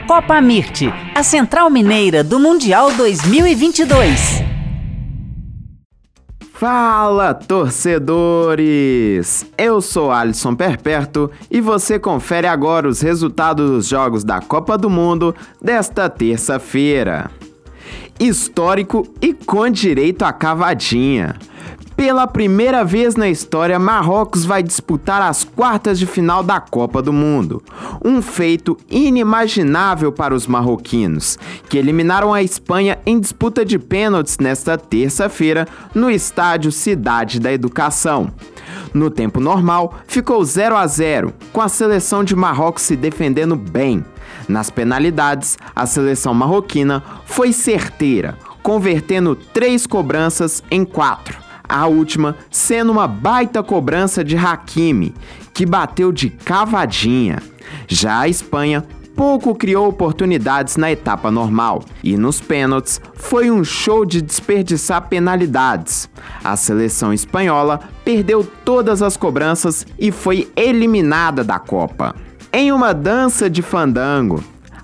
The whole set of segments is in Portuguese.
Copa Mirte, a Central Mineira do Mundial 2022. Fala, torcedores! Eu sou Alisson Perperto e você confere agora os resultados dos jogos da Copa do Mundo desta terça-feira. Histórico e com direito à cavadinha. Pela primeira vez na história, Marrocos vai disputar as quartas de final da Copa do Mundo. Um feito inimaginável para os marroquinos, que eliminaram a Espanha em disputa de pênaltis nesta terça-feira no estádio Cidade da Educação. No tempo normal, ficou 0-0, com a seleção de Marrocos se defendendo bem. Nas penalidades, a seleção marroquina foi certeira, convertendo 3 cobranças em 4. A última sendo uma baita cobrança de Hakimi, que bateu de cavadinha. Já a Espanha pouco criou oportunidades na etapa normal e nos pênaltis foi um show de desperdiçar penalidades. A seleção espanhola perdeu todas as cobranças e foi eliminada da Copa. Em uma dança de fandango,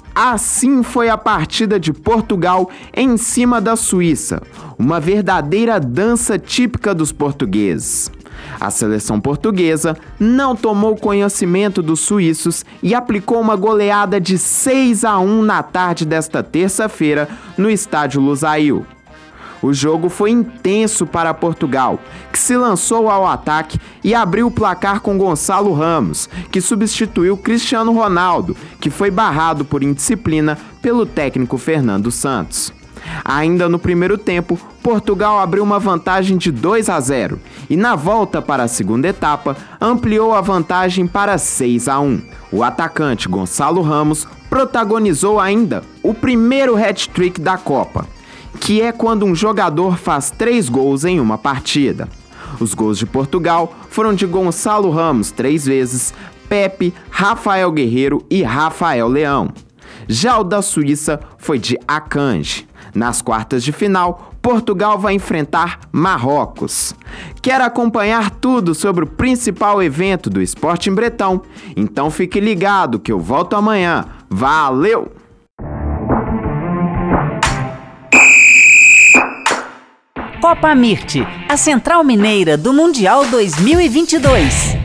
assim foi a partida de Portugal em cima da Suíça, uma verdadeira dança típica dos portugueses. A seleção portuguesa não tomou conhecimento dos suíços e aplicou uma goleada de 6-1 na tarde desta terça-feira no estádio Lusail. O jogo foi intenso para Portugal, que se lançou ao ataque e abriu o placar com Gonçalo Ramos, que substituiu Cristiano Ronaldo, que foi barrado por indisciplina pelo técnico Fernando Santos. Ainda no primeiro tempo, Portugal abriu uma vantagem de 2-0 e na volta para a segunda etapa, ampliou a vantagem para 6-1. O atacante Gonçalo Ramos protagonizou ainda o primeiro hat-trick da Copa, que é quando um jogador faz 3 gols em uma partida. Os gols de Portugal foram de Gonçalo Ramos 3 vezes, Pepe, Rafael Guerreiro e Rafael Leão. Já o da Suíça foi de Akanji. Nas quartas de final, Portugal vai enfrentar Marrocos. Quer acompanhar tudo sobre o principal evento do esporte em Bretão? Então fique ligado que eu volto amanhã. Valeu! Copa Mirte, a Central Mineira do Mundial 2022.